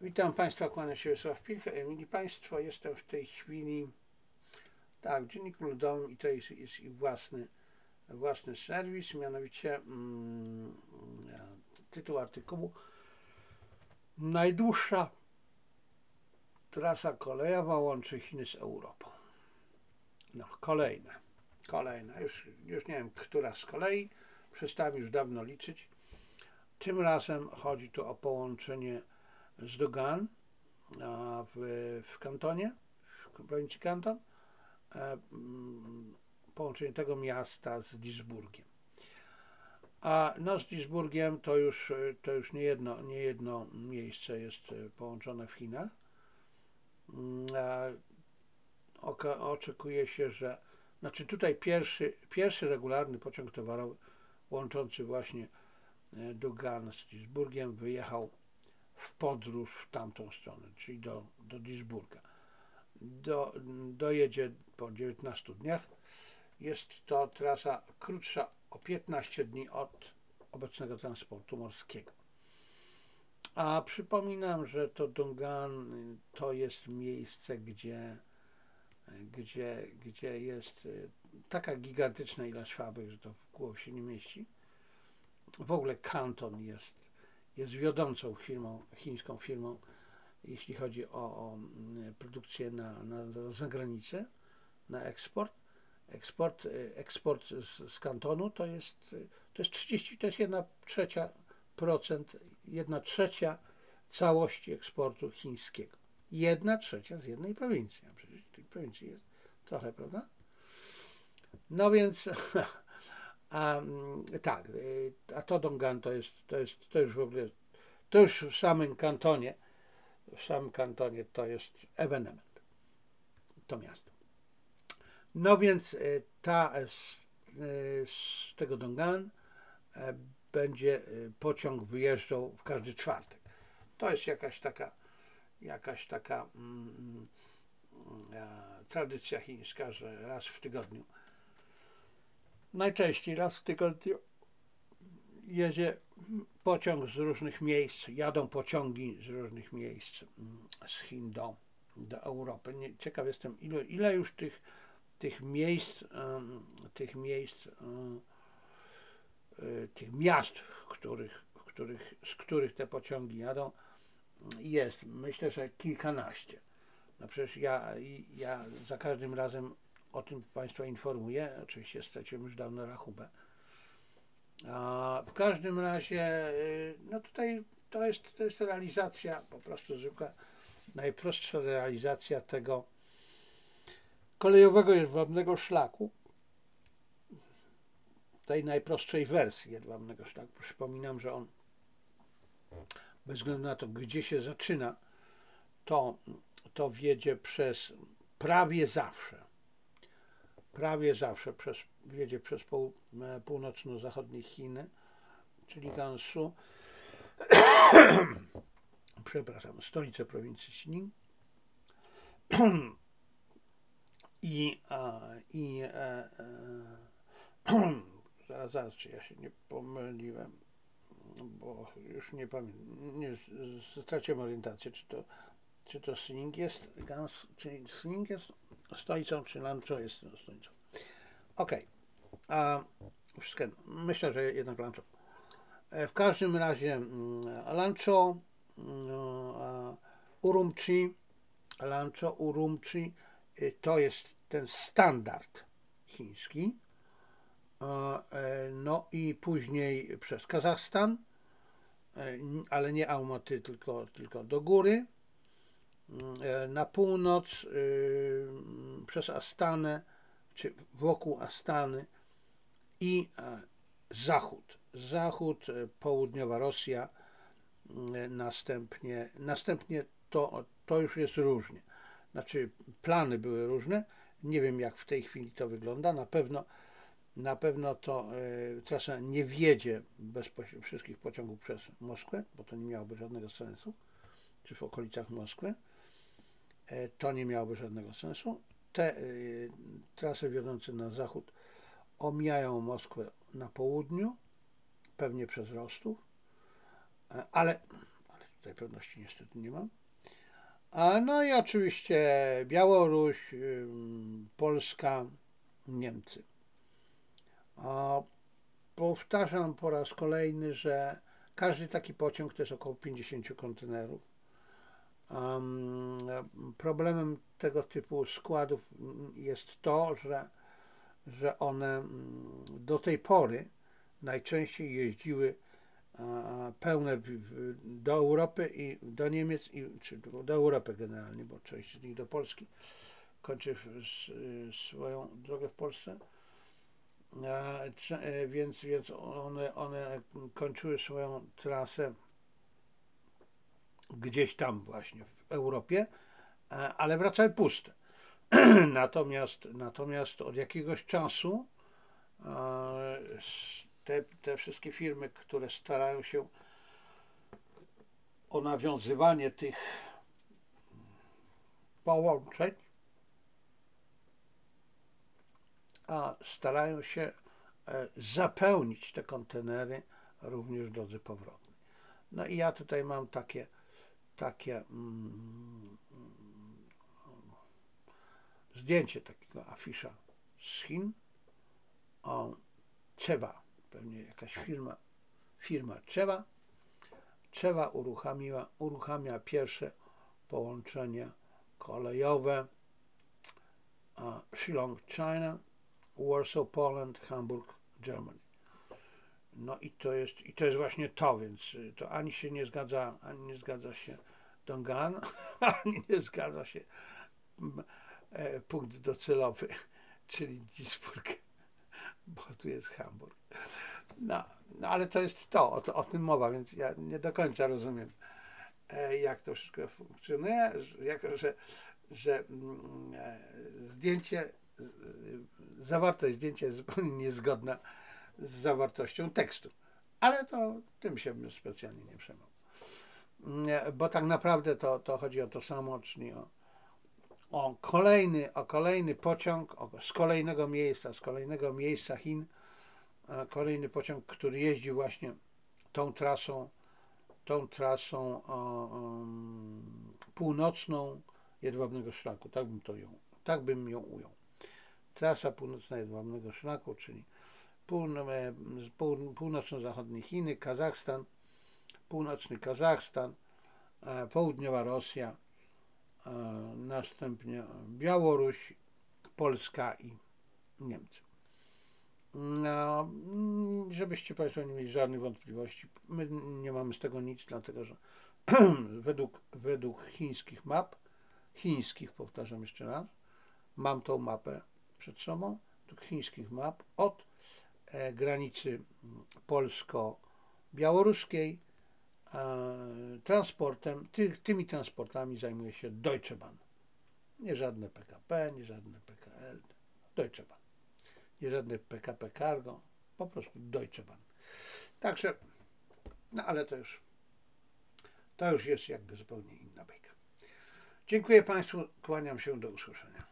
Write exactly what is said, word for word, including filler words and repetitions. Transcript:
Witam Państwa, kłania się Wiesław Pilch. Mili Państwo, jestem w tej chwili tak, w Dzienniku Ludowym i to jest, jest i własny, własny serwis, mianowicie mm, tytuł artykułu: Najdłuższa trasa kolejowa łączy Chiny z Europą. No, kolejna, kolejna, już, już nie wiem, która z kolei, przestałem już dawno liczyć. Tym razem chodzi tu o połączenie z Dogan w, w kantonie, w prowincji Kanton, połączenie tego miasta z Duisburgiem. A no z Duisburgiem to już, to już nie, jedno, nie jedno miejsce jest połączone w Chinach. Oka, oczekuje się, że znaczy tutaj pierwszy, pierwszy regularny pociąg towarowy łączący właśnie Dogan z Duisburgiem wyjechał w podróż w tamtą stronę, czyli do, do Duisburga. Do, dojedzie po dziewiętnastu dniach. Jest to trasa krótsza o piętnaście dni od obecnego transportu morskiego. A przypominam, że to Dogan to jest miejsce, gdzie, gdzie, gdzie jest taka gigantyczna ilość fabryk, że to w głowie się nie mieści. W ogóle Kanton jest, jest wiodącą firmą, chińską firmą, jeśli chodzi o, o produkcję na, na, na zagranicę, na eksport. Eksport, eksport z, z Kantonu to jest, to jest trzydzieści, to jest jedna trzecia procent, jedna trzecia całości eksportu chińskiego. Jedna trzecia z jednej prowincji, a przecież tych prowincji jest trochę, prawda? No więc, a, tak, a to Dong'an to jest, to jest, to już w ogóle, to już w samym kantonie, w samym kantonie to jest ewenement, to miasto. No więc ta z, z tego Dong'an będzie pociąg wyjeżdżał w każdy czwartek. To jest jakaś taka, jakaś taka mm, tradycja chińska, że raz w tygodniu, najczęściej raz w tygodniu jedzie pociąg z różnych miejsc, jadą pociągi z różnych miejsc z Chin do, do Europy. Nie, ciekaw jestem, ile, ile już tych, tych miejsc, um, tych miejsc, um, tych miast, w których, w których, z których te pociągi jadą, jest. Myślę, że kilkanaście. No przecież ja, ja za każdym razem o tym Państwa informuję. Oczywiście straciłem już dawno rachubę. A w każdym razie, no tutaj to jest, to jest realizacja, po prostu zwykła, najprostsza realizacja tego kolejowego jedwabnego szlaku, tej najprostszej wersji jedwabnego szlaku. Przypominam, że on bez względu na to, gdzie się zaczyna, to, to wiedzie przez prawie zawsze, prawie zawsze przez, wiedzie przez pół, północno-zachodnie Chiny, czyli Gansu, przepraszam, stolicę prowincji Xining. I, a, i e, e, zaraz, zaraz, czy ja się nie pomyliłem, bo już nie pamiętam, nie, straciłem orientację, czy to, czy to Xining jest, Gans, czy Xining jest stolicą, czy Lanzhou jest stolicą. Okej, okay. Wszystko, myślę, że jednak Lanzhou. W każdym razie Lanzhou, Urumqi, Lanzhou, Urumqi to jest ten standard chiński. No i później przez Kazachstan, ale nie Almaty, tylko, tylko do góry. Na północ przez Astanę, czy wokół Astany i zachód. Zachód, południowa Rosja, następnie, następnie to, to już jest różnie. Znaczy plany były różne, nie wiem jak w tej chwili to wygląda, na pewno na pewno to trasa nie wjedzie bezpośrednio wszystkich pociągów przez Moskwę, bo to nie miałoby żadnego sensu, czy w okolicach Moskwy, to nie miałoby żadnego sensu. Te trasy wiodące na zachód omijają Moskwę na południu, pewnie przez Rostów, ale, ale tutaj pewności niestety nie mam. A no i oczywiście Białoruś, Polska, Niemcy. A powtarzam po raz kolejny, że każdy taki pociąg to jest około pięćdziesiąt kontenerów. Um, problemem tego typu składów jest to, że, że one do tej pory najczęściej jeździły pełne do Europy i do Niemiec, i, czy do Europy generalnie, bo część z nich do Polski kończy swoją drogę w Polsce. Więc, więc one, one kończyły swoją trasę gdzieś tam właśnie w Europie, ale wracały puste. Natomiast, natomiast od jakiegoś czasu te, te wszystkie firmy, które starają się o nawiązywanie tych połączeń, a starają się zapełnić te kontenery również w drodze powrotnej. No i ja tutaj mam takie, takie mm, zdjęcie takiego afisza z Chin. O, Cheva, pewnie jakaś firma, firma Cheva. Cheva uruchamiła, uruchamia pierwsze połączenie kolejowe Shillong, China, Warsaw, Poland, Hamburg, Germany. No i to jest, i to jest właśnie to, więc to ani się nie zgadza, ani nie zgadza się Dong'an, ani nie zgadza się punkt docelowy, czyli Duisburg, bo tu jest Hamburg. No, no ale to jest to, o, to, o tym mowa, więc ja nie do końca rozumiem, jak to wszystko funkcjonuje, jako że, że zdjęcie, zawartość zdjęcia jest zupełnie niezgodna z zawartością tekstu. Ale to tym się bym specjalnie nie przejmował. Bo tak naprawdę to, to chodzi o to samo, czyli o, o, kolejny, o kolejny pociąg o, z kolejnego miejsca, z kolejnego miejsca Chin, kolejny pociąg, który jeździ właśnie tą trasą, tą trasą o, um, północną Jedwabnego Szlaku. Tak bym to ją, tak bym ją ujął. Trasa północna Jedwabnego Szlaku, czyli północno-zachodnie Chiny, Kazachstan, północny Kazachstan, południowa Rosja, następnie Białoruś, Polska i Niemcy. No, żebyście Państwo nie mieli żadnych wątpliwości, my nie mamy z tego nic, dlatego że według, według chińskich map, chińskich, powtarzam jeszcze raz, mam tą mapę przed sobą, według chińskich map od granicy polsko-białoruskiej transportem, ty, tymi transportami zajmuje się Deutsche Bahn. Nie żadne P K P, nie żadne P K L, Deutsche Bahn. Nie żadne P K P Cargo, po prostu Deutsche Bahn. Także, no ale to już, to już jest jakby zupełnie inna bajka. Dziękuję Państwu, kłaniam się, do usłyszenia.